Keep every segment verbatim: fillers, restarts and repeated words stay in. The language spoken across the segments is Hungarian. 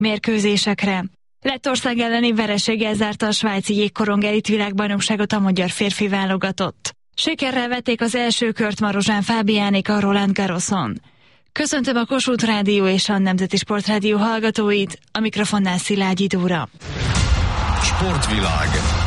mérkőzésekre. Lettország elleni vereséggel zárta a svájci jégkorong elit világbajnokságot a magyar férfi válogatott. Sikerrel vették az első kört Marozsán Fábiánék a Roland Garroson. Köszöntöm a Kossuth Rádió és a Nemzeti Sportrádió hallgatóit, a mikrofonnál Szilágyi Dóra. Sportvilág.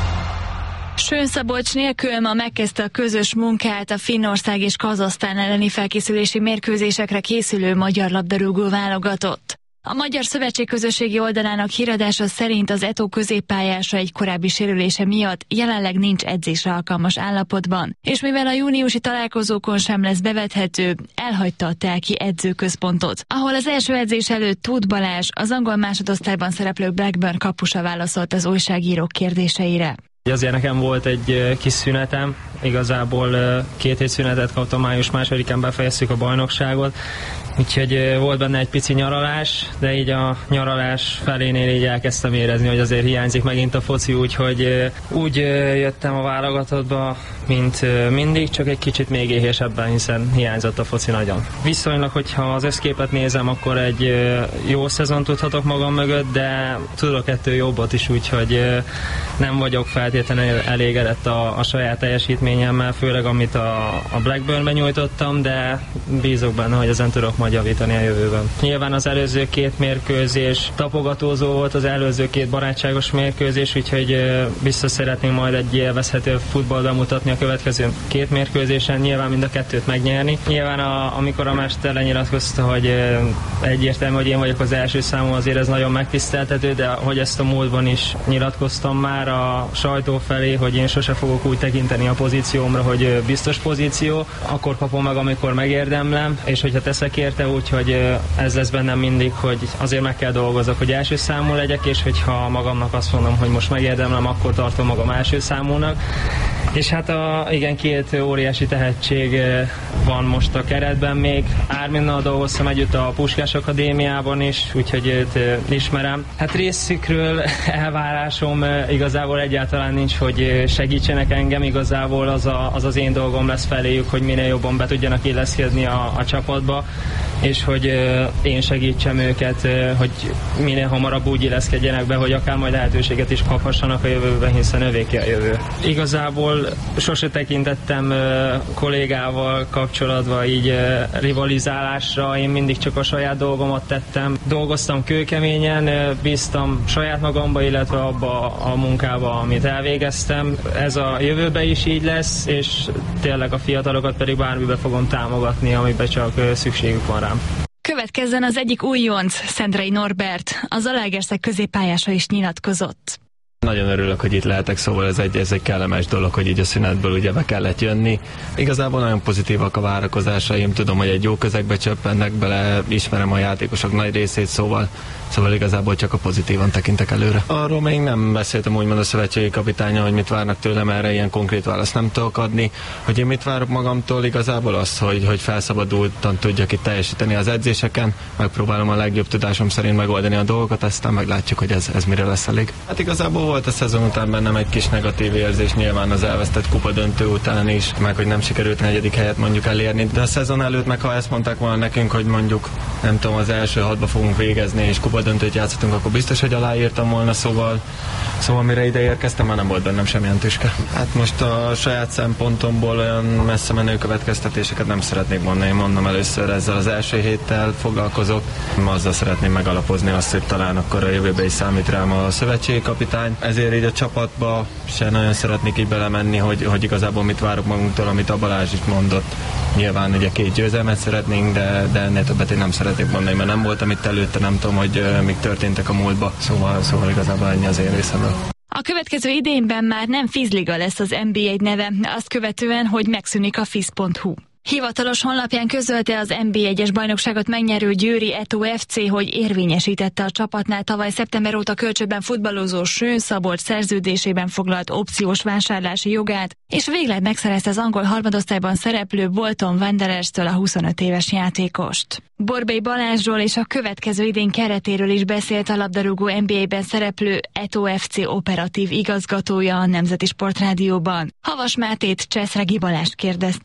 Schön-Szabolcs nélkül ma megkezdte a közös munkát a Finnország és Kazahsztán elleni felkészülési mérkőzésekre készülő magyar labdarúgó válogatott. A Magyar Szövetség közösségi oldalának híradása szerint az é té o középpályása egy korábbi sérülése miatt jelenleg nincs edzésre alkalmas állapotban, és mivel a júniusi találkozókon sem lesz bevethető, elhagyta a telki edzőközpontot, ahol az első edzés előtt Tóth Balázs, az angol másodosztályban szereplő Blackburn kapusa válaszolt az újságírók kérdéseire. Azért nekem volt egy kis szünetem, igazából két hét szünetet kaptam, május másodikán befejeztük a bajnokságot, úgyhogy volt benne egy pici nyaralás, de így a nyaralás felénél így elkezdtem érezni, hogy azért hiányzik megint a foci, úgyhogy úgy jöttem a válogatottba, mint mindig, csak egy kicsit még éhésebben, hiszen hiányzott a foci nagyon. Viszonylag, hogyha az összképet nézem, akkor egy jó szezon tudhatok magam mögött, de tudok ettől jobbat is, úgyhogy nem vagyok feltétlenül elégedett a, a saját teljesítményemmel, főleg amit a, a Blackburnben nyújtottam, de bízok benne, hogy ezen tudok majd javítani a jövőben. Nyilván az előző két mérkőzés tapogatózó volt, az előző két barátságos mérkőzés, úgyhogy biztos szeretnénk majd egy élvezhető futball bemutatni a következő két mérkőzésen, nyilván mind a kettőt megnyerni. Nyilván a, amikor a mester lenyilatkozta, hogy egyértelmű, hogy én vagyok az első számú, azért ez nagyon megtiszteltető, de hogy ezt a múltban is nyilatkoztam már a sajtó felé, hogy én sose fogok úgy tekinteni a pozíciómra, hogy biztos pozíció, akkor kapom meg, amikor megérdemlem, és hogyha teszek érte, úgyhogy ez lesz bennem mindig, hogy azért meg kell dolgozok, hogy első számú legyek, és hogyha magamnak azt mondom, hogy most megérdemlem, akkor tartom magam első számúnak. És hát a, igen, két óriási tehetség van most a keretben még. Árminnal dolgoztam együtt a Puskás Akadémiában is, úgyhogy őt ismerem. Hát részükről elvárásom igazából egyáltalán nincs, hogy segítsenek engem, igazából az, a, az az én dolgom lesz feléjük, hogy minél jobban be tudjanak illeszkedni a, a csapatba, és hogy én segítsem őket, hogy minél hamarabb úgy illeszkedjenek be, hogy akár majd lehetőséget is kaphassanak a jövőben, hiszen övéké a jövő. Igazából sose tekintettem kollégával kapcsolatban így rivalizálásra, én mindig csak a saját dolgomat tettem. Dolgoztam kőkeményen, bíztam saját magamba, illetve abba a munkába, amit elvégeztem. Ez a jövőben is így lesz, és tényleg a fiatalokat pedig bármibe fogom támogatni, amiben csak szükségük van rám. Következzen az egyik újonc, Szendrei Norbert, a Zalaegerszeg középpályása is nyilatkozott. Nagyon örülök, hogy itt lehetek, szóval ez egy, ez egy kellemes dolog, hogy így a szünetből ugye be kellett jönni. Igazából nagyon pozitívak a várakozásaim, tudom, hogy egy jó közegbe csöppennek bele, ismerem a játékosok nagy részét, szóval, szóval igazából csak a pozitívan tekintek előre. Arról még nem beszéltem úgymond a szövetségi kapitánya, hogy mit várnak tőlem, erre ilyen konkrét választ nem tudok adni. Hogy én mit várok magamtól, igazából az, hogy, hogy felszabadultan tudjak itt teljesíteni az edzéseken, megpróbálom a legjobb tudásom szerint megoldani a dolgokat, aztán meglátjuk, hogy ez, ez mire lesz elég. Hát igazából volt a szezon után bennem egy kis negatív érzés, nyilván az elvesztett kupa döntő után is, meg hogy nem sikerült negyedik helyet mondjuk elérni, de a szezon előtt meg ha ezt mondták volna nekünk, hogy mondjuk nem tudom, az első hatba fogunk végezni és kupa döntőt játszottunk, akkor biztos, hogy aláírtam volna, szóval szóval mire ide érkeztem, már nem volt bennem semmilyen tüske. Hát most a saját szempontomból olyan messze menő következtetéseket nem szeretnék mondani, én mondom először ezzel az első héttel foglalkozok, azzal szeretném megalapozni azt, hogy talán akkor a jövőbe is számít rám a szövetségi kapitány. Ezért így a csapatba se nagyon szeretnék így belemenni, hogy, hogy igazából mit várok magunktól, amit a Balázs is mondott. Nyilván ugye két győzelmet szeretnénk, de, de ennél többet én nem szeretnék mondani, mert nem voltam itt előtte, nem tudom, hogy uh, mik történtek a múltba, szóval, szóval igazából ennyi az én részemről. A következő idényben már nem Fizliga lesz az en bé egy neve, azt követően, hogy megszűnik a fiz pont hu. Hivatalos honlapján közölte az en bé egyes bajnokságot megnyerő győri é té o ef cé, hogy érvényesítette a csapatnál tavaly szeptember óta kölcsönben futballozó Schön-Szabolcs szerződésében foglalt opciós vásárlási jogát, és végleg megszerezte az angol harmadosztályban szereplő Bolton Wanderers-től a huszonöt éves játékost. Borbély Balázsról és a következő idén keretéről is beszélt a labdarúgó en bé egyben szereplő é té o ef cé operatív igazgatója a Nemzeti Sportrádióban. Havas Mátét Cseszregi Balázs kérdezte.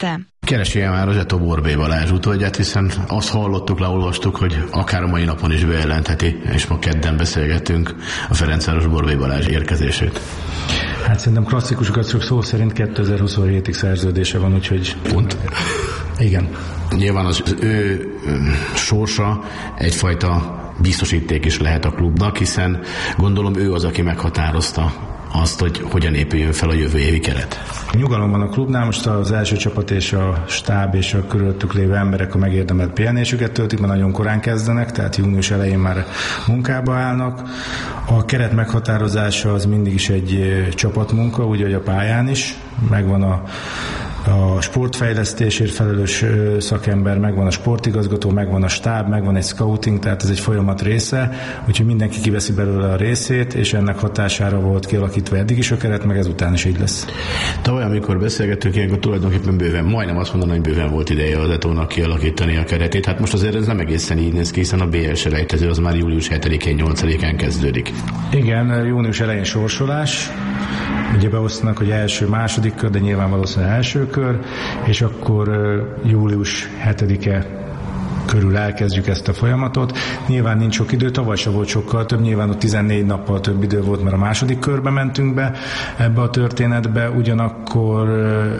Keresél már az Eto Borbély Balázs utódját, hiszen azt hallottuk, leolvastuk, hogy akár a mai napon is bejelentheti, és ma kedden beszélgettünk a Ferencváros Borbély Balázs érkezését. Hát szerintem klasszikusokat csak szó szerint kétezer-huszonhétig szerződése van, úgyhogy... Pont. Igen. Nyilván az ő sorsa egyfajta biztosíték is lehet a klubnak, hiszen gondolom ő az, aki meghatározta azt, hogy hogyan épüljön fel a jövő évi keret. Nyugalom van a klubnál, most az első csapat és a stáb és a körülöttük lévő emberek a megérdemelt pihenésüket töltik, mert nagyon korán kezdenek, tehát június elején már munkába állnak. A keret meghatározása az mindig is egy csapatmunka, úgy, hogy a pályán is, megvan a a sportfejlesztésért felelős szakember, megvan a sportigazgató, megvan a stáb, megvan egy scouting, tehát ez egy folyamat része, úgyhogy mindenki kiveszi belőle a részét, és ennek hatására volt kialakítva eddig is a keret, meg ezután is így lesz. Tavaly, amikor beszélgettünk, ilyenkor tulajdonképpen bőven, majdnem azt mondanom, hogy bőven volt ideje az Etónak kialakítani a keretét. Hát most azért ez nem egészen így néz ki, hiszen a bé el selejtező az már július hetedikén, nyolcadikán kezdődik. Igen, június elején sorsolás, ugye beosztanak, hogy első, második kör, de nyilván valószínűleg első kör, és akkor július hetedike körül elkezdjük ezt a folyamatot. Nyilván nincs sok idő, tavaly se volt sokkal több, nyilván ott tizennégy nappal több idő volt, mert a második körbe mentünk be ebbe a történetbe, ugyanakkor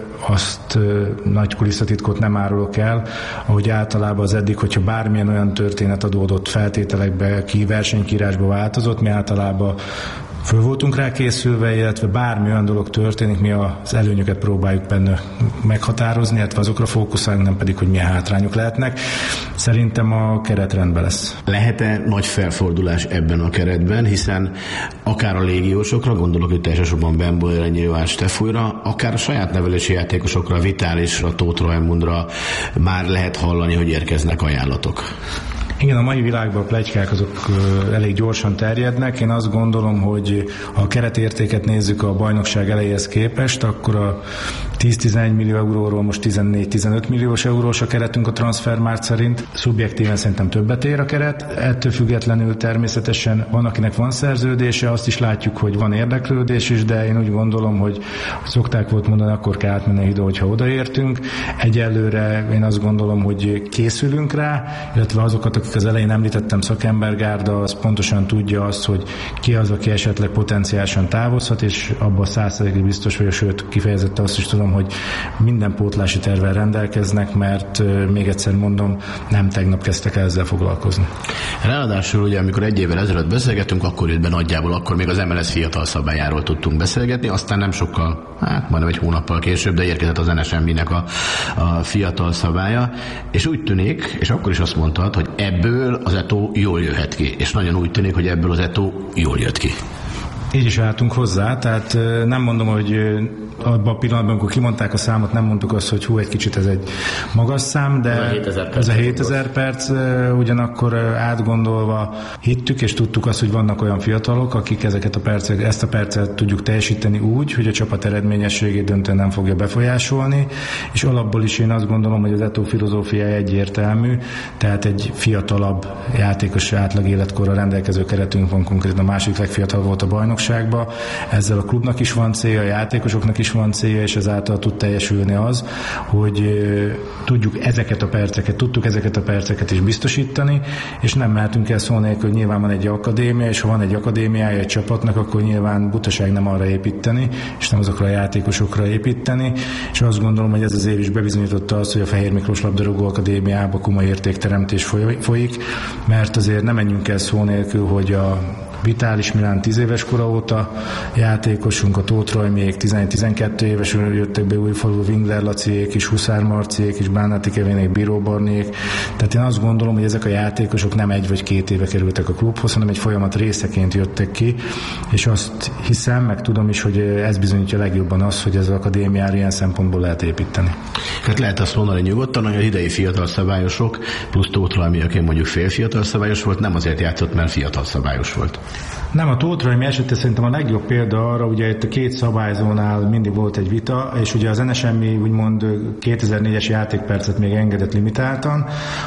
azt nagy kulisszatitkot nem árulok el, ahogy általában az eddig, hogyha bármilyen olyan történet adódott feltételekbe, ki versenykírásba változott, mi általában föl voltunk rá készülve, illetve bármi olyan dolog történik, mi az előnyöket próbáljuk benne meghatározni, illetve azokra fókuszálunk, nem pedig, hogy milyen hátrányok lehetnek. Szerintem a keret rendben lesz. Lehet-e nagy felfordulás ebben a keretben, hiszen akár a légiósokra, gondolok itt elsősorban Bembolra, Nyilván Stefújra, akár a saját nevelési játékosokra, Vitálisra, Tóth Rajmundra már lehet hallani, hogy érkeznek ajánlatok. Igen, a mai világban a pletykák azok elég gyorsan terjednek. Én azt gondolom, hogy ha a keretértéket nézzük a bajnokság elejéhez képest, akkor a tíz-tizenegy millió euróról most tizennégy-tizenöt milliós eurós a keretünk a Transfermarkt szerint. Szubjektíven szerintem többet ér a keret. Ettől függetlenül természetesen van, akinek van szerződése, azt is látjuk, hogy van érdeklődés is, de én úgy gondolom, hogy szokták volt mondani, akkor kell átmenni ide, hogyha odaértünk. Egyelőre én azt gondolom, hogy készülünk rá, illetve azokat, akik az elején említettem, szakembergárda, az pontosan tudja azt, hogy ki az, aki esetleg potenciálisan távozhat, és abban száz százalékig biztos vagyok, sőt kifejezetten azt is tudom, hogy minden pótlási tervvel rendelkeznek, mert még egyszer mondom, nem tegnap kezdtek el ezzel foglalkozni. Ráadásul ugye, amikor egy évvel ezelőtt beszélgettünk, akkor jött be nagyjából, akkor még az em el es fiatal szabályáról tudtunk beszélgetni, aztán nem sokkal, hát majdnem egy hónappal később, de érkezett az en es em bé-nek a, a fiatal szabálya, és úgy tűnik, és akkor is azt mondtad, hogy ebből az Eto jól jöhet ki, és nagyon úgy tűnik, hogy ebből az Eto jól jött ki. Így is álltunk hozzá, tehát nem mondom, hogy abban a pillanatban, amikor kimondták a számot, nem mondtuk azt, hogy hú, egy kicsit ez egy magas szám, de ez a hétezer perc, ugyanakkor átgondolva hittük és tudtuk azt, hogy vannak olyan fiatalok, akik ezeket a percek, ezt a percet tudjuk teljesíteni úgy, hogy a csapat eredményességét döntően nem fogja befolyásolni, és alapból is én azt gondolom, hogy az Eto filozófiája egyértelmű, tehát egy fiatalabb játékos átlag életkorra rendelkező keretünk van, konkrétan a második legfiatal volt a bajnok. Ezzel a klubnak is van célja, a játékosoknak is van célja, és ezáltal tud teljesülni az, hogy tudjuk ezeket a perceket, tudtuk ezeket a perceket is biztosítani, és nem mehetünk el szó nélkül, hogy nyilván van egy akadémia, és ha van egy akadémiája egy csapatnak, akkor nyilván butaság nem arra építeni, és nem azokra a játékosokra építeni, és azt gondolom, hogy ez az év is bebizonyította azt, hogy a Fehér Miklós Labdarúgó Akadémiában komoly értékteremtés folyik, mert azért nem menjünk el szó nélkül, hogy a Vitális Milán tíz éves kora óta játékosunk, a Tóth Rajmiék tizenegy-tizenkettő éves jöttek be, Újfalu Wingler Laciék is, Huszár Marciék is, Bánáti Kevénék, Bíró Barnék. Tehát én azt gondolom, hogy ezek a játékosok nem egy vagy két éve kerültek a klubhoz, hanem egy folyamat részeként jöttek ki, és azt hiszem, meg tudom is, hogy ez bizonyítja legjobban az, hogy ez az akadémiára ilyen szempontból lehet építeni. Hát lehet azt mondani nyugodtan, hogy az idei fiatal szabályosok, plusz Tóth Rajmi, aki mondjuk fél fiatal szabályos volt, nem azért játszott, mert fiatal szabályos volt. Nem, a Tóth Rajmi esetén szerintem a legjobb példa arra, ugye itt a két szabályzónál mindig volt egy vita, és ugye az en es em bé úgymond kétezer-négyes játékpercet még engedett limitáltan,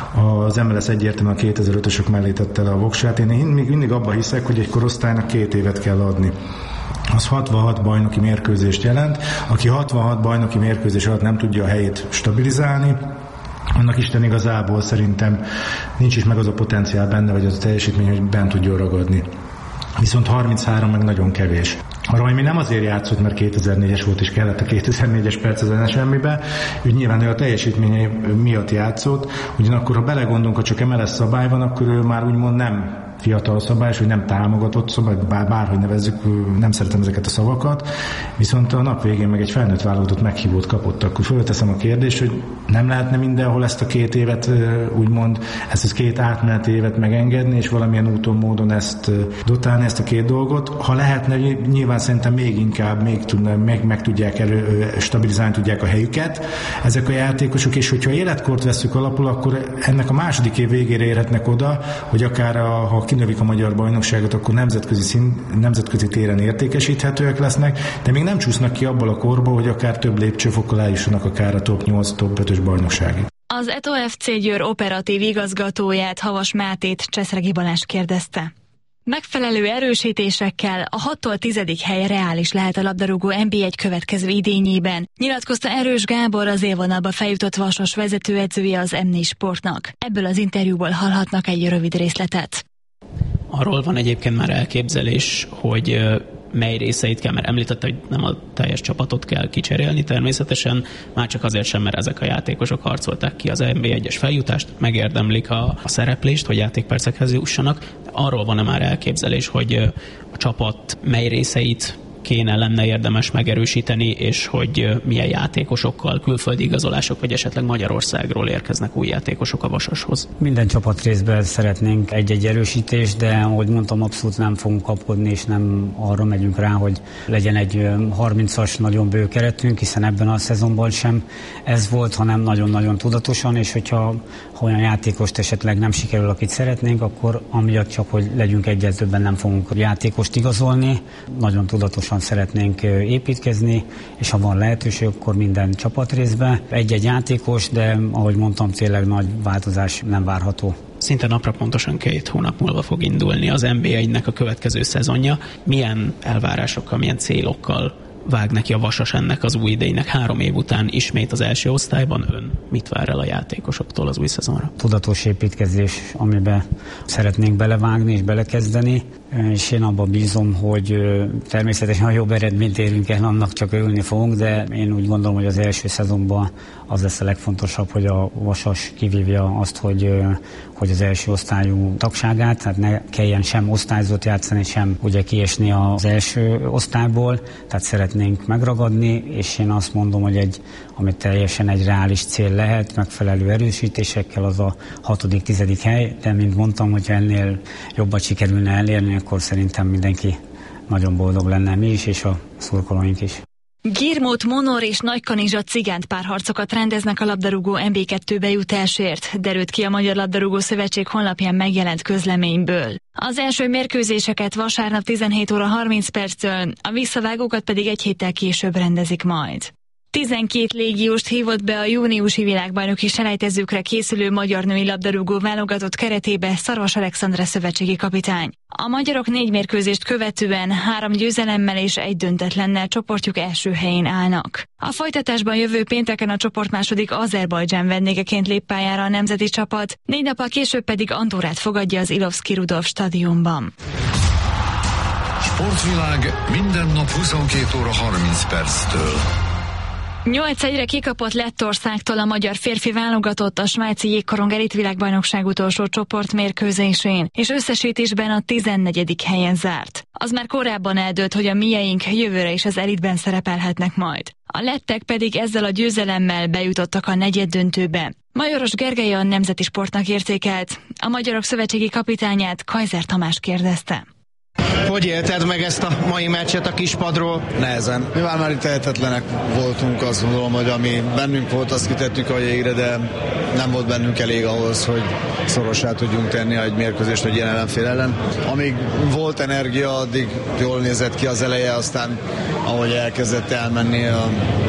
az em el es egyértelműen a kétezer-ötösök mellé tette le a voksát. Én még mindig abban hiszek, hogy egy korosztálynak két évet kell adni. az hatvanhat bajnoki mérkőzést jelent. Aki hatvanhat bajnoki mérkőzés alatt nem tudja a helyét stabilizálni, annak Isten igazából szerintem nincs is meg az a potenciál benne, vagy az a teljesítmény, hogy bent tudjon ragadni. Viszont harminchárom meg nagyon kevés. A Rajmi nem azért játszott, mert kétezer-négyes volt és kellett a kétezer-négyes perc az en es em-be, úgy nyilván ő a teljesítményei miatt játszott, ugyanakkor ha belegondolunk, ha csak em el es szabály van, akkor ő már úgymond nem fiatal szabályos, vagy nem támogatott szabály, bár, bárhogy nevezzük, nem szeretem ezeket a szavakat, viszont a nap végén meg egy felnőtt válogatott meghívót kapott, akkor fölteszem a kérdést, hogy nem lehetne mindenhol ezt a két évet, úgymond, ezt a két átmeneti évet megengedni, és valamilyen úton, módon ezt dotálni, ezt a két dolgot. Ha lehetne, nyilván szerintem még inkább, még, tudna, még meg tudják elő, stabilizálni tudják a helyüket ezek a játékosok, és hogyha életkort veszük alapul, akkor ennek a második év végére érhetnek oda, hogy akár a, ha kinövik a magyar bajnokságot, akkor nemzetközi, szín, nemzetközi téren értékesíthetőek lesznek, de még nem csúsznak ki abból a korba, hogy akár több lépcsőfokkal eljussanak akár a top nyolc, top ötös bajnokságig. Az é té o ef cé Győr operatív igazgatóját, Havas Mátét Cseszregi Balázs kérdezte. Megfelelő erősítésekkel a hattól tizedik hely reális lehet a labdarúgó en bé egy következő idényében, nyilatkozta Erős Gábor, az élvonalba feljutott Vasas vezetőedzője az em négy Sportnak. Ebből az interjúból hallhatnak egy rövid részletet. Arról van egyébként már elképzelés, hogy mely részeit kell, mert említette, hogy nem a teljes csapatot kell kicserélni természetesen, már csak azért sem, mert ezek a játékosok harcolták ki az en bé egyes feljutást, megérdemlik a, a szereplést, hogy játékpercekhez jussanak. Arról van már elképzelés, hogy a csapat mely részeit kéne lenne érdemes megerősíteni, és hogy milyen játékosokkal, külföldi igazolások, vagy esetleg Magyarországról érkeznek új játékosok a Vasashoz. Minden csapatrészben szeretnénk egy-egy erősítést, de ahogy mondtam, abszolút nem fogunk kapkodni, és nem arra megyünk rá, hogy legyen egy harmincas nagyon bő keretünk, hiszen ebben a szezonban sem ez volt, hanem nagyon-nagyon tudatosan, és hogyha ha olyan játékost esetleg nem sikerül, akit szeretnénk, akkor amiatt csak, hogy legyünk egyet többen, nem fogunk játékost igazolni. Nagyon tudatosan szeretnénk építkezni, és ha van lehetőség, akkor minden csapatrészbe egy-egy játékos, de ahogy mondtam, tényleg nagy változás nem várható. Szinte napra pontosan két hónap múlva fog indulni az en bé egynek a következő szezonja. Milyen elvárásokkal, milyen célokkal vág neki a Vasas ennek az új idénynek? Három év után ismét az első osztályban. Ön mit vár el a játékosoktól az új szezonra? Tudatos építkezés, amiben szeretnénk belevágni és belekezdeni, és én abban bízom, hogy természetesen, ha jobb eredményt érünk el, annak csak örülni fogunk, de én úgy gondolom, hogy az első szezonban az lesz a legfontosabb, hogy a Vasas kivívja azt, hogy, hogy az első osztályú tagságát, tehát ne kelljen sem osztályzót játszani, sem ugye kiesni az első osztályból, tehát szeretnénk megragadni, és én azt mondom, hogy egy, ami teljesen egy reális cél lehet, megfelelő erősítésekkel, az a hatodik, tizedik hely, de mint mondtam, hogyha ennél jobbat sikerülne elérni, akkor szerintem mindenki nagyon boldog lenne, mi is, és a szurkolóink is. Girmót, Monor és Nagykanizsa cigánt párharcokat rendeznek a labdarúgó en bé kettőbe jutásért, derült ki a Magyar Labdarúgó Szövetség honlapján megjelent közleményből. Az első mérkőzéseket vasárnap tizenhét óra harminc perctől, a visszavágókat pedig egy héttel később rendezik majd. tizenkét légióst hívott be a júniusi világbajnoki selejtezőkre készülő magyar női labdarúgó válogatott keretébe Szarvas Alexandra szövetségi kapitány. A magyarok négy mérkőzést követően három győzelemmel és egy döntetlennel csoportjuk első helyén állnak. A folytatásban jövő pénteken a csoport második Azerbajdzsán vendégeként lép pályára a nemzeti csapat, négy nappal később pedig Andorrát fogadja az Ilovszki Rudolf stadionban. Sportvilág minden nap huszonkét óra harminc perctől. nyolc egyre kikapott Lettországtól a magyar férfi válogatott a svájci jégkorong elitvilágbajnokság utolsó csoportmérkőzésén, és összesítésben a tizennegyedik helyen zárt. Az már korábban eldőlt, hogy a mieink jövőre is az elitben szerepelhetnek majd. A lettek pedig ezzel a győzelemmel bejutottak a negyeddöntőbe. Majoros Gergely a Nemzeti Sportnak értékelt. A Magyarok Szövetségi kapitányát, Kaiser Tamás kérdezte. Hogy élted meg ezt a mai meccset a kispadról? Nehezen. Mi már már itt tehetetlenek voltunk, azt gondolom, hogy ami bennünk volt, azt kitettük a jégre, de nem volt bennünk elég ahhoz, hogy szorossá tudjunk tenni egy mérkőzést egy ilyen ellenfél ellen. Amíg volt energia, addig jól nézett ki az eleje, aztán ahogy elkezdett elmenni a,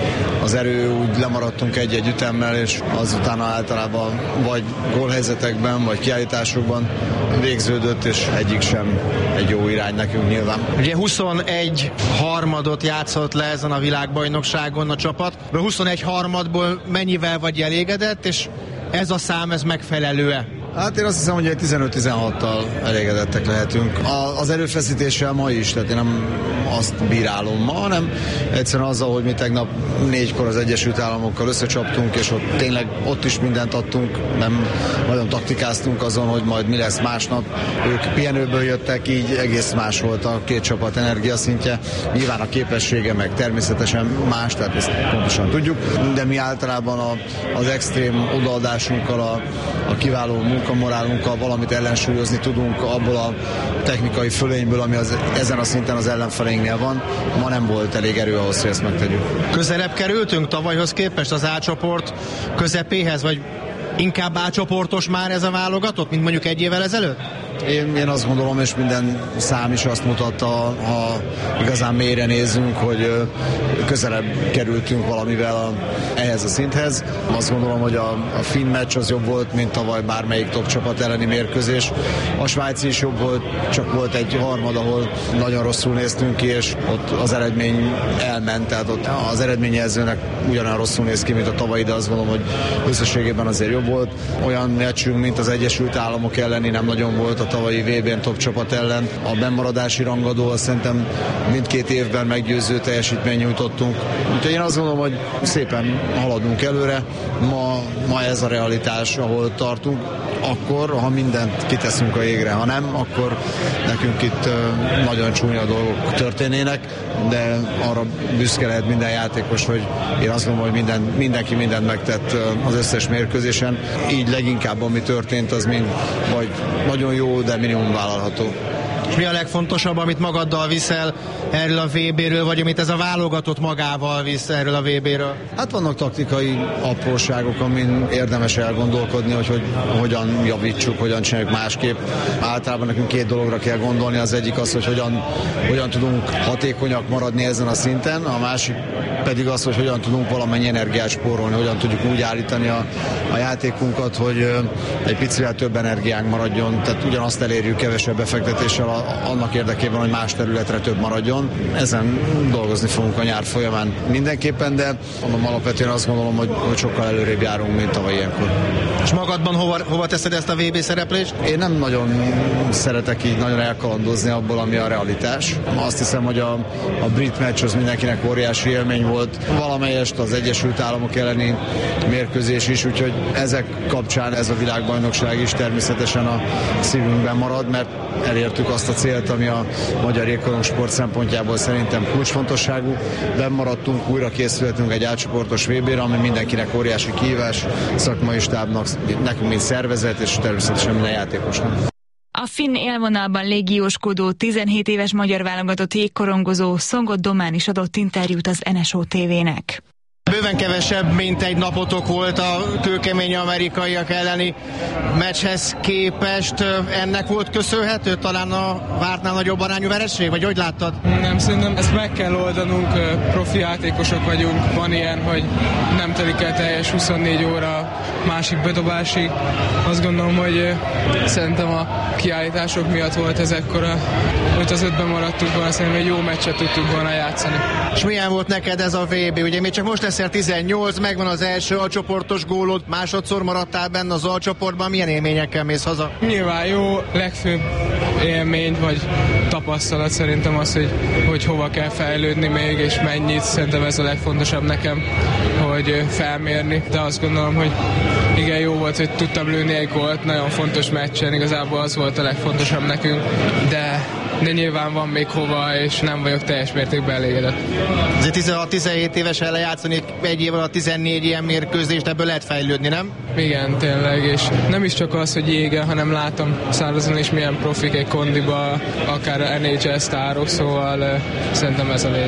az erő, úgy lemaradtunk egy-egy ütemmel, és azután általában vagy gólhelyzetekben, vagy kiállításokban végződött, és egyik sem egy jó irány nekünk nyilván. Ugye huszonegy harmadot játszott le ezen a világbajnokságon a csapat. A huszonegy harmadból mennyivel vagy elégedett, és ez a szám, ez megfelelő-e? Hát én azt hiszem, hogy egy tizenöt-tizenhattal elégedettek lehetünk. A, az erőfeszítéssel ma is, tehát én nem azt bírálom ma, hanem egyszerűen azzal, hogy mi tegnap négykor az Egyesült Államokkal összecsaptunk, és ott tényleg ott is mindent adtunk, nem nagyon taktikáztunk azon, hogy majd mi lesz másnap. Ők pihenőből jöttek, így egész más volt a két csapat energiaszintje. Nyilván a képessége meg természetesen más, tehát ezt pontosan tudjuk, de mi általában a, az extrém odaadásunkkal, a, a kiváló munkamorálunkkal valamit ellensúlyozni tudunk abból a technikai fölényből, ami az, ezen a szinten az ellenfeleinknél van. Ma nem volt elég erő ahhoz, hogy ezt megtegyük. Közelebb kerültünk tavalyhoz képest az A csoport közepéhez, vagy inkább A csoportos már ez a válogatott, mint mondjuk egy évvel ezelőtt? Én, én azt gondolom, és minden szám is azt mutatta, ha igazán mélyre nézzünk, hogy közelebb kerültünk valamivel a, ehhez a szinthez. Azt gondolom, hogy a, a finn meccs az jobb volt, mint tavaly bármelyik top csapat elleni mérkőzés. A svájci is jobb volt, csak volt egy harmad, ahol nagyon rosszul néztünk ki, és ott az eredmény elment, tehát ott az eredményjelzőnek ugyanolyan rosszul néz ki, mint a tavalyi, de azt gondolom, hogy összességében azért jobb volt. Olyan meccsünk, mint az Egyesült Államok elleni nem nagyon volt a tavalyi vé bén top csapat ellen. A bennmaradási rangadó, szerintem mindkét évben meggyőző teljesítmény nyújtottunk. Úgyhogy én azt gondolom, hogy szépen haladunk előre. Ma, ma ez a realitás, ahol tartunk. Akkor, ha mindent kiteszünk a jégre, ha nem, akkor nekünk itt nagyon csúnya dolgok történnének, de arra büszke lehet minden játékos, hogy én azt gondolom, hogy minden, mindenki mindent megtett az összes mérkőzésen. Így leginkább, ami történt, az mind vagy nagyon jó, de minimum vállalható. És mi a legfontosabb, amit magaddal viszel erről a vé béről, vagy amit ez a válogatott magával visz erről a vé béről? Hát vannak taktikai apróságok, amin érdemes elgondolkodni, hogy, hogy hogyan javítsuk, hogyan csináljuk másképp. Általában nekünk két dologra kell gondolni, az egyik az, hogy hogyan, hogyan tudunk hatékonyak maradni ezen a szinten, a másik pedig az, hogy hogyan tudunk valamennyi energiát spórolni, hogyan tudjuk úgy állítani a, a játékunkat, hogy egy picivel több energiánk maradjon, tehát ugyanazt elérjük kevesebb befektetéssel a, annak érdekében, hogy más területre több maradjon. Ezen dolgozni fogunk a nyár folyamán mindenképpen, de mondom, alapvetően azt gondolom, hogy, hogy sokkal előrébb járunk, mint tavaly ilyenkor. És magadban hova, hova teszed ezt a vé bé szereplést? Én nem nagyon szeretek így nagyon elkalandozni abból, ami a realitás. Azt hiszem, hogy a, a brit meccs az mindenkinek óriási élmény volt. Valamelyest az Egyesült Államok elleni mérkőzés is, úgyhogy ezek kapcsán ez a világbajnokság is természetesen a szívünkben marad, mert elértük azt a célt, ami a magyar jégkorongsport szempontjából szerintem kulcsfontosságú. Bennmaradtunk, újra készülhetünk egy átcsoportos vé bére, ami mindenkinek óriási kihívás, szakmai stábnak, nekünk mint szervezet, és természetesen minden játékosnak. A finn élvonalban légióskodó tizenhét éves magyar válogatott jégkorongozó Szongot Domán is adott interjút az en es o té vének. Bőven kevesebb, mint egy napotok volt a kőkemény amerikaiak elleni meccshez képest. Ennek volt köszönhető talán a vártnál nagyobb arányú vereség, vagy hogy láttad? Nem, szerintem ezt meg kell oldanunk, profi játékosok vagyunk, van ilyen, hogy nem telik el teljes huszonnégy óra másik bedobásig. Azt gondolom, hogy szerintem a kiállítások miatt volt ez ekkora. öt az ötben maradtunk volna, szerintem egy jó meccset tudtuk volna játszani. És milyen volt neked ez a vé bé? Ugye még csak most leszel tizennyolc, megvan az első alcsoportos gólod, másodszor maradtál benne az alcsoportban, milyen élményekkel mész haza? Nyilván jó, legfőbb élmény, vagy tapasztalat szerintem az, hogy, hogy hova kell fejlődni még, és mennyit, szerintem ez a legfontosabb nekem, hogy felmérni, de azt gondolom, hogy igen, jó volt, hogy tudtam lőni egy gólt, nagyon fontos meccsen, igazából az volt a legfontosabb nekünk, de de nyilván van még hova, és nem vagyok teljes mértékben elégedett. Azért tizenhat-tizenhét évesen lejátszani egy év alatt tizennégy ilyen mérkőzést, ebből lehet fejlődni, nem? Igen, tényleg, és nem is csak az, hogy jégen, hanem látom szárazon is milyen profik egy kondiba, akár a en há el sztárok, szóval uh, szerintem ez a lényeg.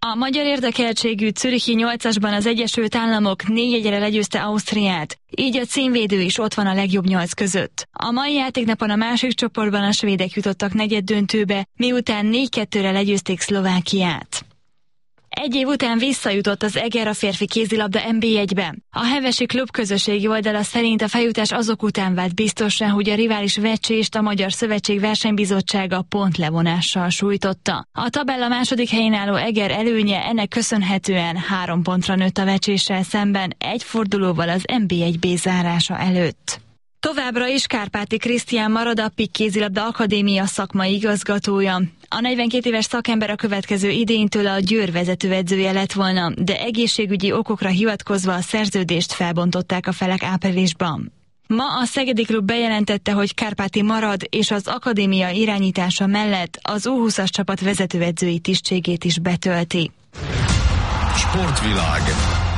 A magyar érdekeltségű zürichi nyolcasban az Egyesült Államok négy egyre legyőzte Ausztriát, így a címvédő is ott van a legjobb nyolc között. A mai játéknapon a másik csoportban a svédek jutottak negyeddöntőbe, miután négy kettőre legyőzték Szlovákiát. Egy év után visszajutott az Eger a férfi kézilabda en bé egybe. A hevesi klub közösségi oldala szerint a feljutás azok után vált biztosra, hogy a rivális Vecsést a Magyar Szövetség versenybizottsága pontlevonással sújtotta. A tabella második helyén álló Eger előnye ennek köszönhetően három pontra nőtt a Vecséssel szemben egy fordulóval az en bé egy bé zárása előtt. Továbbra is Kárpáti Krisztián marad a Pik Kézilabda Akadémia szakmai igazgatója. A negyvenkét éves szakember a következő idénytől a Győr vezetőedzője lett volna, de egészségügyi okokra hivatkozva a szerződést felbontották a felek áprilisban. Ma a szegedi klub bejelentette, hogy Kárpáti marad, és az akadémia irányítása mellett az U húszas csapat vezetőedzői tisztségét is betölti. Sportvilág.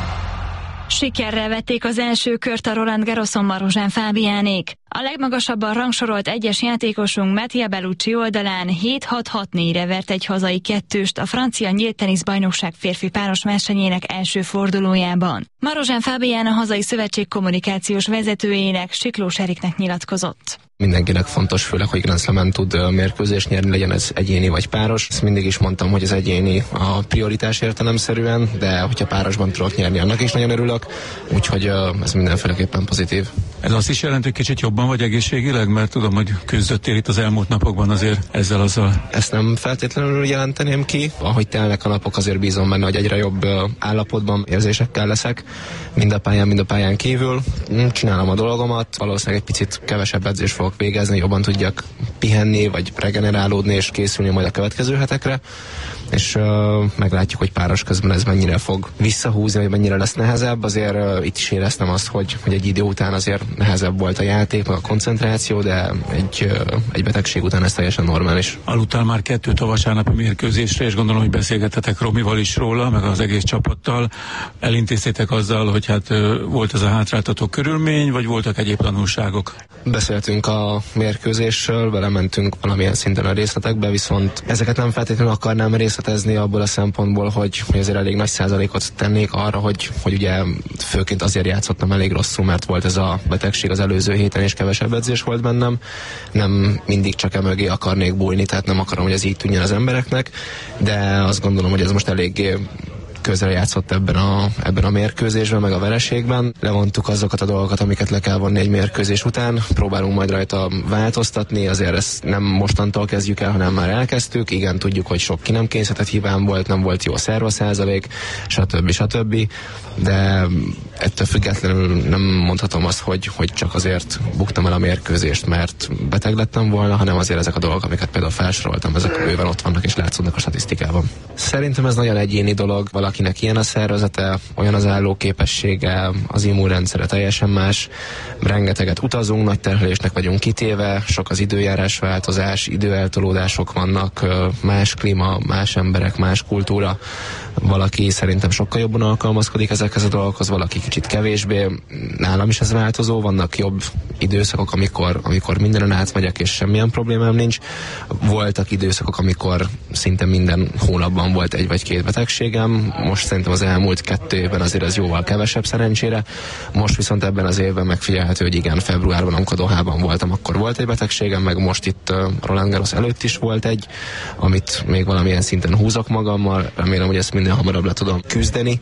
Sikerrel vették az első kört a Roland Garroson Marozsán Fábiánék. A legmagasabban rangsorolt egyes játékosunk Mattia Bellucci oldalán hét hat hat négyre vert egy hazai kettőst a francia nyílt teniszbajnokság férfi páros versenyének első fordulójában. Marozsán Fábián a hazai szövetség kommunikációs vezetőjének, Siklós Eriknek nyilatkozott. Mindenkinek fontos, főleg, hogy Grand Slamen tud mérkőzést nyerni, legyen ez egyéni vagy páros. Ezt mindig is mondtam, hogy az egyéni a prioritás értelemszerűen, de hogyha párosban tudok nyerni, annak is nagyon örülök, úgyhogy ez mindenféleképpen pozitív. Ez azt is jelenti, hogy kicsit jobban vagy egészségileg, mert tudom, hogy küzdöttél itt az elmúlt napokban azért ezzel azzal. Ezt nem feltétlenül jelenteném ki. Ahogy telnek a napok, azért bízom benne, hogy egyre jobb állapotban, érzésekkel leszek, mind a pályán, mind a pályán kívül. Csinálom a dolgomat, valószínűleg egy picit kevesebb edzés fogok végezni, jobban tudjak pihenni, vagy regenerálódni, és készülni majd a következő hetekre, és uh, meglátjuk, hogy páros közben ez mennyire fog visszahúzni, vagy mennyire lesz nehezebb. Azért uh, itt is éreztem azt, hogy, hogy egy idő után azért nehezebb volt a játék, meg a koncentráció, de egy, uh, egy betegség után ez teljesen normális. Aludtál már kettőt a vasárnapi mérkőzésre, és gondolom, hogy beszélgettetek Romival is róla, meg az egész csapattal. Elintéztétek azzal, hogy hát uh, volt ez a hátráltató körülmény, vagy voltak egyéb tanulságok? Beszéltünk a mérkőzésről, belementünk valamilyen szinten a részletekbe, viszont ezeket nem feltétlenül akarnám részletezni abból a szempontból, hogy, hogy azért elég nagy százalékot tennék arra, hogy, hogy ugye főként azért játszottam elég rosszul, mert volt ez a betegség az előző héten, és kevesebb edzés volt bennem. Nem mindig csak emögé akarnék bújni, tehát nem akarom, hogy ez így tűnjön az embereknek, de azt gondolom, hogy ez most eléggé közre játszott ebben a, ebben a mérkőzésben, meg a vereségben. Levontuk azokat a dolgokat, amiket le kell vonni egy mérkőzés után. Próbálunk majd rajta változtatni, azért ezt nem mostantól kezdjük el, hanem már elkezdtük. Igen, tudjuk, hogy sok ki nem kényszerített hibám volt, nem volt jó a szerva százalék, stb. stb. De ettől függetlenül nem mondhatom azt, hogy, hogy csak azért buktam el a mérkőzést, mert beteg lettem volna, hanem azért ezek a dolgok, amiket például felsoroltam, ezek bőven ott vannak és látszódnak a statisztikában. Szerintem ez nagyon egyéni dolog, valakinek ilyen a szervezete, olyan az állóképessége, az immunrendszere teljesen más, rengeteget utazunk, nagy terhelésnek vagyunk kitéve, sok az időjárás változás, időeltolódások vannak, más klíma, más emberek, más kultúra. Valaki szerintem sokkal jobban alkalmazkodik ezekhez a dolgokhoz, valaki kicsit kevésbé. Nálam is ez változó, vannak jobb időszakok, amikor, amikor mindenen átmegyek, és semmilyen problémám nincs. Voltak időszakok, amikor szinte minden hónapban volt egy vagy két betegségem. Most szerintem az elmúlt kettő évben azért ez jóval kevesebb szerencsére. Most viszont ebben az évben megfigyelhető, hogy igen, februárban, amikor Dohában voltam, akkor volt egy betegségem, meg most itt Roland Garros előtt is volt egy, amit még valamilyen szinten húzok magammal. Remélem, hogy ezt minél hamarabb le tudom küzdeni.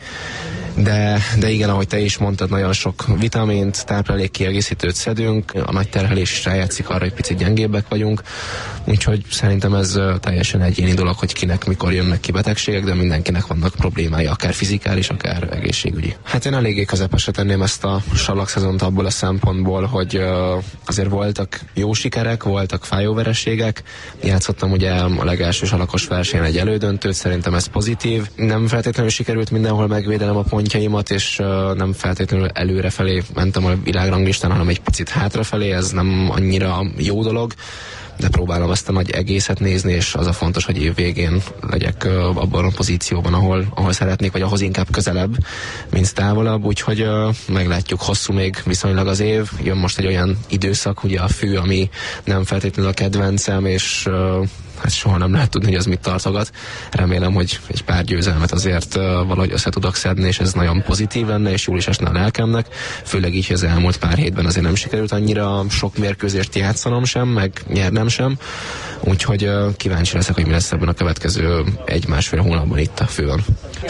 De, de igen, ahogy te is mondtad, nagyon sok vitamint, táplálékkiegészítőt szedünk, a nagy terhelés is rájátszik arra, hogy picit gyengébbek vagyunk, úgyhogy szerintem ez teljesen egyéni dolog, hogy kinek mikor jönnek ki betegségek, de mindenkinek vannak problémái, akár fizikális, akár egészségügyi. Hát én eléggé közepesre tenném ezt a salakszezont abból a szempontból, hogy azért voltak jó sikerek, voltak fájó vereségek, játszottam ugye a legelső salakos versenyen egy elődöntőt, szerintem ez pozitív. Nem feltétlenül sikerült mindenhol megvédenem a pontjaimat, és uh, nem feltétlenül előrefelé mentem a világranglistán, hanem egy picit hátrafelé, ez nem annyira jó dolog, de próbálom azt a nagy egészet nézni, és az a fontos, hogy év végén legyek uh, abban a pozícióban, ahol, ahol szeretnék, vagy ahhoz inkább közelebb, mint távolabb, úgyhogy uh, meglátjuk, hosszú még viszonylag az év, jön most egy olyan időszak, ugye a fű, ami nem feltétlenül a kedvencem, és uh, hát soha nem lehet tudni, hogy az mit tartogat. Remélem, hogy egy pár győzelmet azért valahogy össze tudok szedni, és ez nagyon pozitív lenne, és jól is esne a lelkemnek. Főleg így, hogy az elmúlt pár hétben azért nem sikerült annyira sok mérkőzést játszanom sem, meg nyernem sem. Úgyhogy kíváncsi leszek, hogy mi lesz ebben a következő egy-másfél hónapban itt a főn.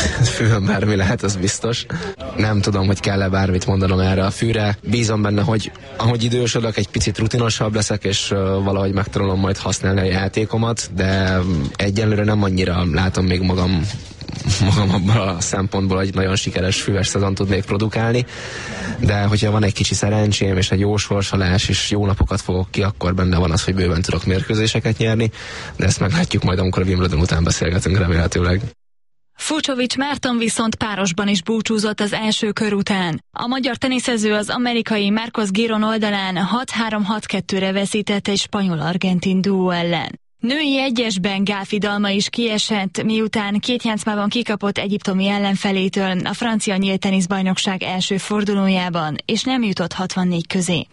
Főn bármi lehet, az biztos. Nem tudom, hogy kell-e bármit mondanom erre a fűre. Bízom benne, hogy ahogy idősödök, egy picit rutinosabb leszek, és valahogy megtanulom majd használni a játékomat, de egyelőre nem annyira látom még magam magam abban a szempontból, hogy nagyon sikeres füves szezon tudnék produkálni, de hogyha van egy kicsi szerencsém és egy jó sorsolás és jó napokat fogok ki, akkor benne van az, hogy bőven tudok mérkőzéseket nyerni, de ezt meglátjuk majd, amikor a Wimbledon után beszélgetünk remélhetőleg. Fucsovics Márton viszont párosban is búcsúzott az első kör után. A magyar teniszező az amerikai Marcos Giron oldalán hat-három hat kettőre veszített egy spanyol-argentin duó ellen. Női egyesben Gálfi Dalma is kiesett, miután két játszmában kikapott egyiptomi ellenfelétől a francia nyílt teniszbajnokság első fordulójában, és nem jutott hatvannégy közé.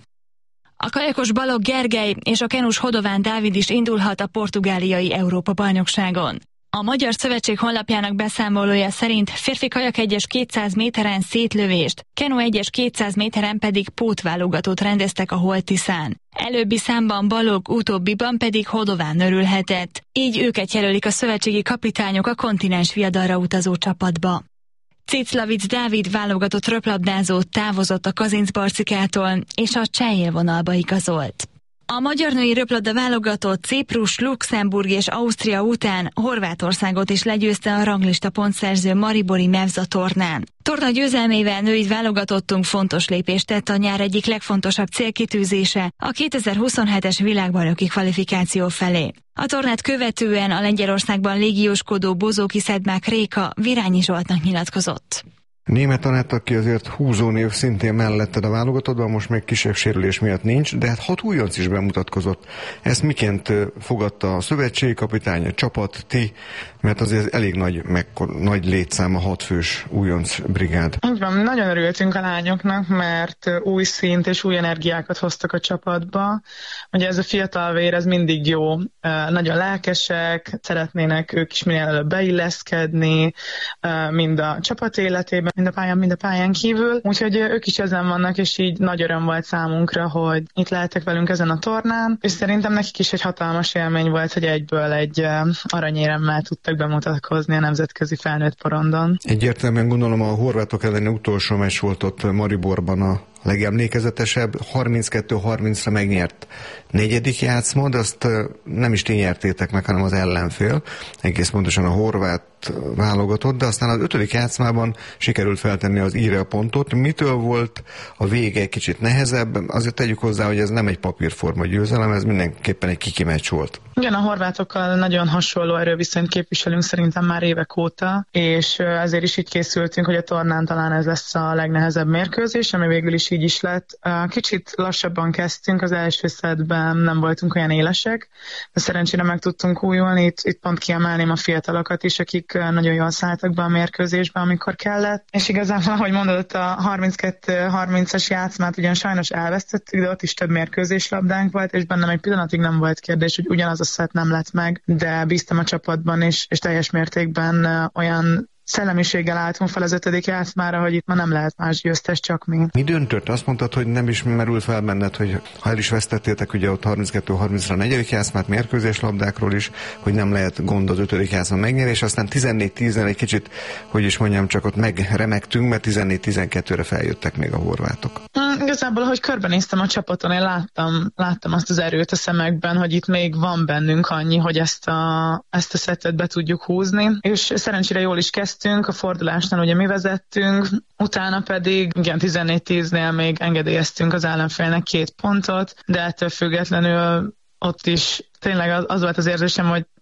A kajakos Balogh Gergely és a kenus Hodován Dávid is indulhat a portugáliai Európa-bajnokságon. A Magyar Szövetség honlapjának beszámolója szerint férfi kajak egyes kétszáz méteren szétlövést, kenu egyes kétszáz méteren pedig pótválogatót rendeztek a Holt-Tiszán. Előbbi számban Balogh, utóbbiban pedig Hodován örülhetett. Így őket jelölik a szövetségi kapitányok a kontinens viadalra utazó csapatba. Ciclavic Dávid válogatott röplabdázó távozott a Kazincbarcikától, és a cseh élvonalba igazolt. A magyar női röplabda válogatott Ciprus, Luxemburg és Ausztria után Horvátországot is legyőzte a ranglista pontszerző maribori Mevza tornán. Torna győzelmével női válogatottunk fontos lépést tett a nyár egyik legfontosabb célkitűzése, a kétezer-huszonhetes világbajnoki kvalifikáció felé. A tornát követően a Lengyelországban légióskodó Bozóki Szedmák Réka Virányi Zsoltnak nyilatkozott. Németh Anett, aki azért húzónév szintén melletted a válogatottban, most még kisebb sérülés miatt nincs, de hát hat újonc is bemutatkozott. Ezt miként fogadta a szövetségi kapitány, a csapat, ti? Mert azért elég nagy, mekkor, nagy létszám a hatfős újonc brigád. Így van, nagyon örültünk a lányoknak, mert új szint és új energiákat hoztak a csapatba. Ugye ez a fiatal vér, ez mindig jó, nagyon lelkesek, szeretnének ők is minél előbb beilleszkedni, mind a csapat életében, mind a pályán, mind a pályán kívül. Úgyhogy ők is ezen vannak, és így nagy öröm volt számunkra, hogy itt lehetek velünk ezen a tornán, és szerintem nekik is egy hatalmas élmény volt, hogy egyből egy aranyéremmel tudtak bemutatkozni a nemzetközi felnőtt porondon. Egyértelműen gondolom a horvátok elleni utolsó meccs volt ott Mariborban a legemlékezetesebb, harminckettő harmincra megnyert negyedik játszma, de azt nem is ti nyertétek meg, hanem az ellenfél, egész pontosan a horvát válogatott, de aztán az ötödik játszmában sikerült feltenni az íre a pontot. Mitől volt a vége egy kicsit nehezebb? Azért tegyük hozzá, hogy ez nem egy papírforma győzelem, ez mindenképpen egy kiki meccs volt. Igen, a horvátokkal nagyon hasonló erőviszonyt képviselünk szerintem már évek óta, és ezért is így készültünk, hogy a tornán talán ez lesz a legnehezebb mérkőzés, ami végül is így is lett. Kicsit lassabban kezdtünk, az első szedben nem voltunk olyan élesek, de szerencsére meg tudtunk újulni. Itt, itt pont kiemelném a fiatalokat is, akik nagyon jól szálltak be a mérkőzésbe, amikor kellett. És igazából, ahogy mondod, a harminckettő harmincas játszmát ugyan sajnos elvesztettük, de ott is több mérkőzéslabdánk volt, és bennem egy pillanatig nem volt kérdés, hogy ugyanaz a szett nem lett meg, de bíztam a csapatban, és, és teljes mértékben olyan szellemiséggel álltunk fel az ötödik játszmára, hogy itt ma nem lehet más győztes, csak mi. Mi döntött? Azt mondtad, hogy nem is merült fel benned, hogy ha el is vesztettétek ugye ott harminckettő harmincra a negyedik játszmát, mérkőzéslabdákról is, hogy nem lehet gond az ötödik játszma megnyerni, és aztán tizennégy tízre egy kicsit, hogy is mondjam, csak ott megremegtünk, mert tizennégy tizenkettőre feljöttek még a horvátok. Mm, igazából, ahogy körbenéztem a csapaton, én láttam, láttam azt az erőt a szemekben, hogy itt még van bennünk annyi, hogy ezt a, ezt a szettet be tudjuk húzni, és szerencsére jól is kezdtünk. A fordulásnál ugye mi vezettünk, utána pedig igen, tizennégy tíznél még engedélyeztünk az ellenfélnek két pontot, de ettől függetlenül ott is tényleg az, az volt az érzésem, hogy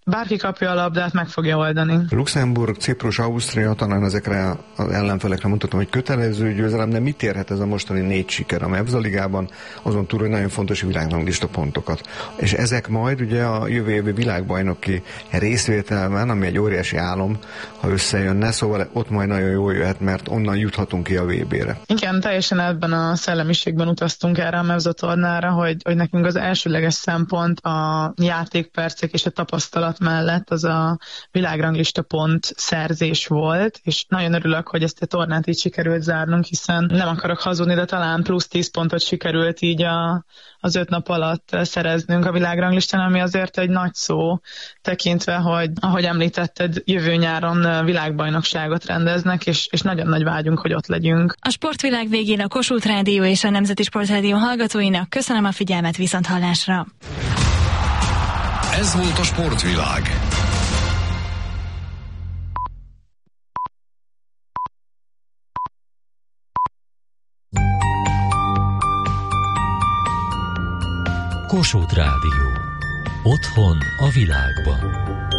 bárki kapja a labdát, meg fogja oldani. Luxemburg, Ciprus, Ausztria, talán ezekre az ellenfelekre mondhatom, hogy kötelező győzelem, de mit érhet ez a mostani négy siker a Mebza ligában, azon túl, hogy nagyon fontos világranglista pontokat. És ezek majd ugye a jövő évi világbajnoki részvételben, ami egy óriási álom, ha összejönne, szóval ott majd nagyon jól jöhet, mert onnan juthatunk ki a vé bére. Igen, teljesen ebben a szellemiségben utaztunk erre a Mebza tornára, hogy, hogy nekünk az elsőleges szempont a játékpercek és a tapasztalat mellett az a világranglista pont szerzés volt, és nagyon örülök, hogy ezt a tornát így sikerült zárnunk, hiszen nem akarok hazudni, de talán plusz tíz pontot sikerült így a, az öt nap alatt szereznünk a világranglistán, ami azért egy nagy szó, tekintve, hogy ahogy említetted, jövő nyáron világbajnokságot rendeznek, és, és nagyon nagy vágyunk, hogy ott legyünk. A sportvilág végén a Kossuth Rádió és a Nemzeti Sportrádió hallgatóinak köszönöm a figyelmet, viszonthallásra. Ez volt a sportvilág. Kossuth Rádió. Otthon a világban.